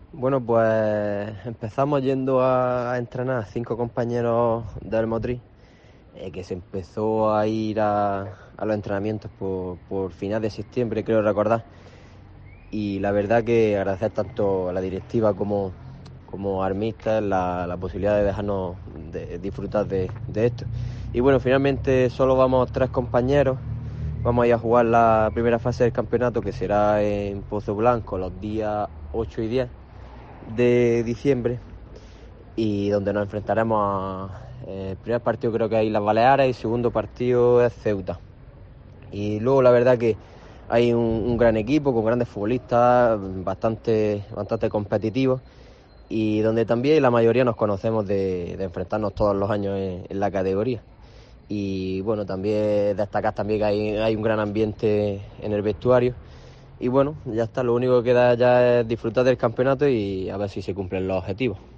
Bueno, pues empezamos yendo a entrenar 5 compañeros del Motril, que se empezó a ir a los entrenamientos por final de septiembre, creo recordar. Y la verdad que agradecer tanto a la directiva como a Armistas la posibilidad de dejarnos disfrutar de esto. Y bueno, finalmente solo vamos 3 compañeros. Vamos a ir a jugar la primera fase del campeonato, que será en Pozo Blanco los días 8 y 10 de diciembre, y donde nos enfrentaremos el primer partido creo que es Islas Baleares y el segundo partido es Ceuta. Y luego la verdad que hay un gran equipo con grandes futbolistas, bastante competitivos, y donde también la mayoría nos conocemos de enfrentarnos todos los años en la categoría. Y bueno, también destacar también que hay un gran ambiente en el vestuario. Y bueno, ya está, lo único que queda ya es disfrutar del campeonato y a ver si se cumplen los objetivos.